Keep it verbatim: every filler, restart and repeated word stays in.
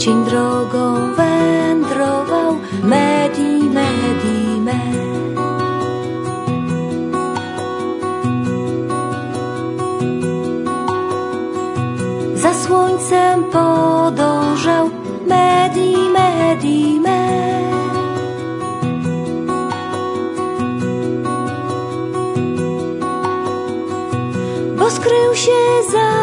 Cień drogą wędrował, Medi, Medi, me. Za słońcem podążał, Medi, Medi, me. Bo skrył się za